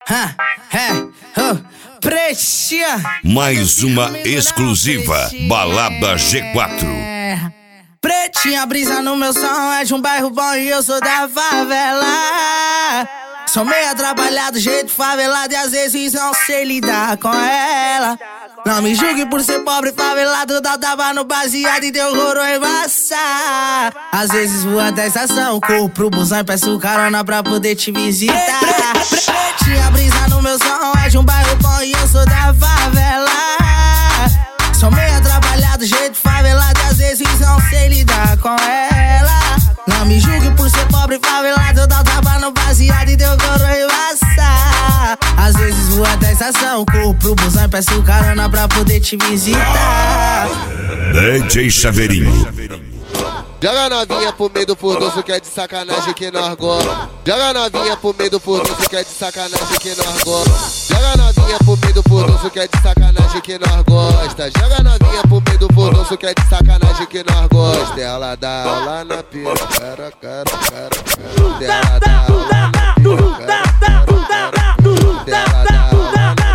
Pretinha. Mais uma exclusiva Balada G4. Pretinha, brisa no meu som, é de um bairro bom e eu sou da favela. Sou meio atrapalhado, jeito favelado e às vezes não sei lidar com ela. Não me julgue por ser pobre favelado, dá tava no baseado e deu roro embaçar. Às vezes vou até a estação, corro pro busão e peço carona pra poder te visitar. Pretinha, brisa no meu som, é de um bairro bom e eu sou da favela. Sou meio atrapalhado, jeito favelado e às vezes não sei lidar com ela. Não me julgue por ser pobre favelado, dá tava no baseado e deu coro embaçar. Às vezes vou até a estação, corro pro busão e peço carona pra poder te visitar. DJ Chaveirinho. Joga novinha pro meio do furdoso que é de sacanagem que nós gosta. Joga novinha pro meio do furdoso que é de sacanagem que nós gosta. Joga novinha pro meio do furdoso que é de sacanagem que nós gosta. Joga novinha pro meio do furdoso que é de sacanagem que nós gosta. Ela dá aula na pira, cara. Ela dá aula na pira, cara. Ela dá aula na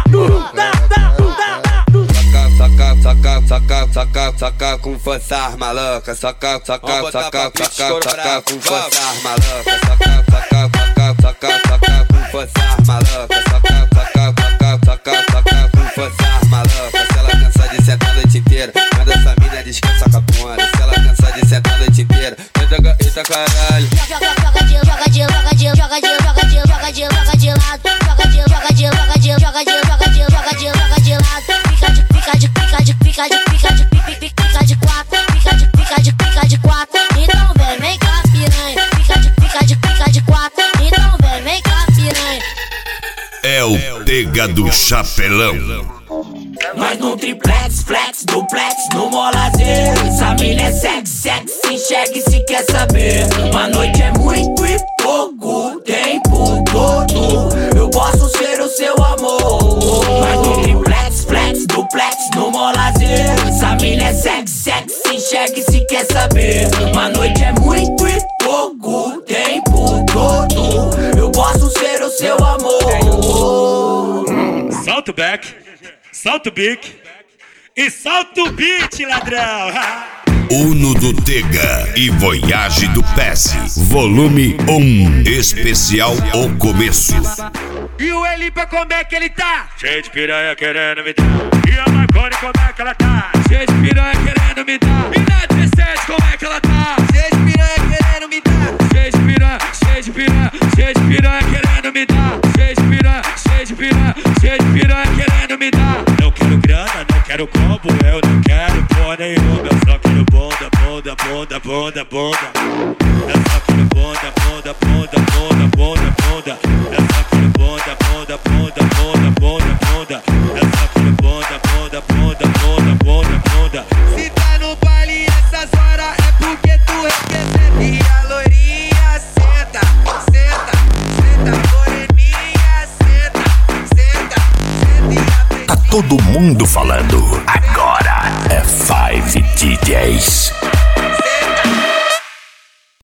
Saca com força maluca, saca com força maluca, saca com força maluca, saca com força maluca. Se ela cansa de sentar a noite inteira, manda essa mina descansa com a ponta. Se ela cansa de sentar a noite inteira, eita caralho. Joga de lado, joga de lado, joga de lado, fica de quatro, então vem cá piranha, fica de quatro, então vem cá piranha. É o Tega do Chapelão. Nós no triplex, flex, duplex, no molazer. Essa mina é sexy, enxerga se quer saber. Uma noite é muito e pouco tempo todo. Eu posso ser o seu amor. Nós no triplex, flex, duplex, no molazer. Essa mina é sexy, enxerga se quer saber. Uma noite é muito e pouco tempo todo. Eu posso ser o seu amor. Salta o back, salta o bique e salta o beat, ladrão. Uno do Tega e Voyage do PES, volume 1, especial O Começo. E o Elipa, como é que ele tá? Cheio de piranha querendo me dar. E a Marconi, como é que ela tá? Cheio de piranha querendo me dar. E na 17, como é que ela tá? Cheio de piranha querendo me dar. Cheio de piranha, cheio de piranha, cheio de piranha querendo me dar. Cheio de piranha, cheio de piranha, cheio de piranha querendo me dar. Não quero grana, não quero combo, eu não quero porra nenhuma. Eu só quero bunda, bunda, bunda, bunda, bunda. Eu só quero bunda, bunda, bunda, bunda, bunda, bunda. Eu só quero bunda, bunda, bunda, bunda, bunda, bunda. Eu só quero bunda, bunda, bunda, bunda, bunda, bunda. Se tá no baile essas horas é porque tu representa. E a loirinha senta, senta, senta, moreninha senta, senta, senta e a Tá todo mundo falando. Agora é 5 DJs.